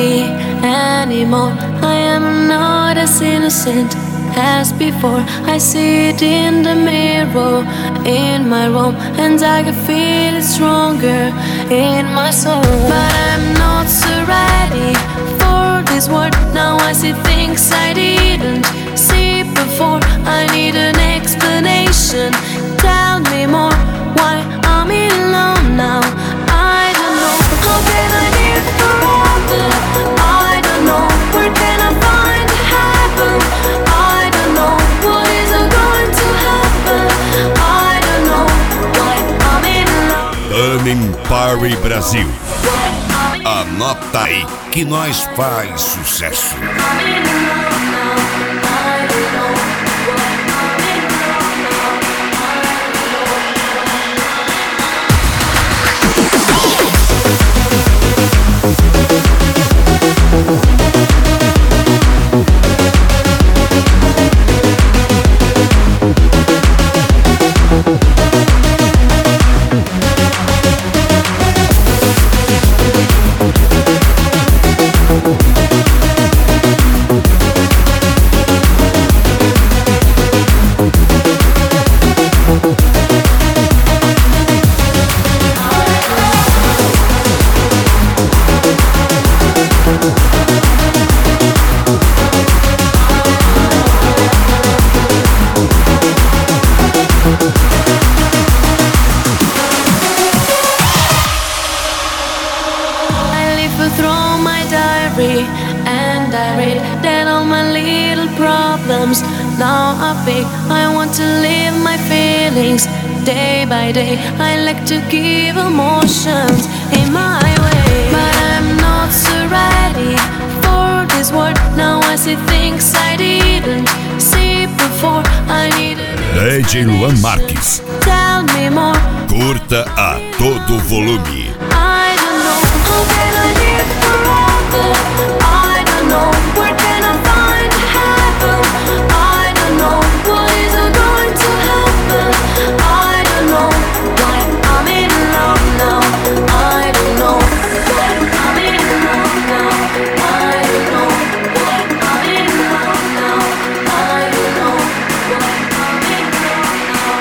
diary anymore. I am not as innocent as before. I see it in the mirror in my room, and I can feel it stronger in my soul. But I'm not so ready for this world. Now I see things I didn't see before. I need an explanation. Tell me more. Why I'm in love now? I don't know. How can I live forever? I don't know. Where can I find heaven? I don't know. What is going to happen? I don't know. Why I'm in love. Running Party Brasil. Anota aí que nós faz sucesso. Through my diary, and I read that all my little problems now are big. I want to live my feelings day by day. I like to give emotions in my way, but I'm not so ready for this world. Now I see things I didn't see before. I need DJ Luan Marques. Tell me more. Curta a todo volume. I don't know. How can I live forever? I don't know. Where can I find heaven? I don't know. What is going to happen? I don't know. Why I'm in love now. I don't know. Why I'm in love now. I don't know. Why I'm in love now. I don't know. Why I'm in love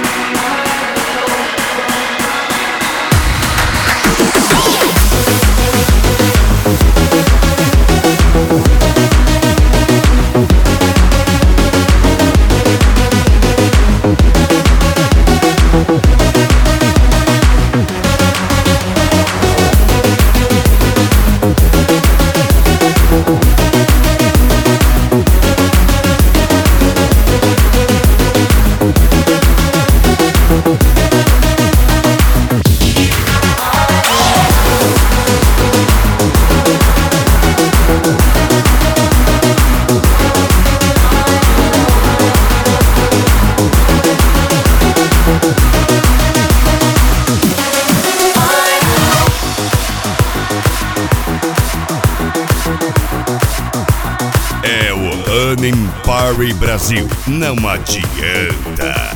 É o Running Party Brasil. Não adianta.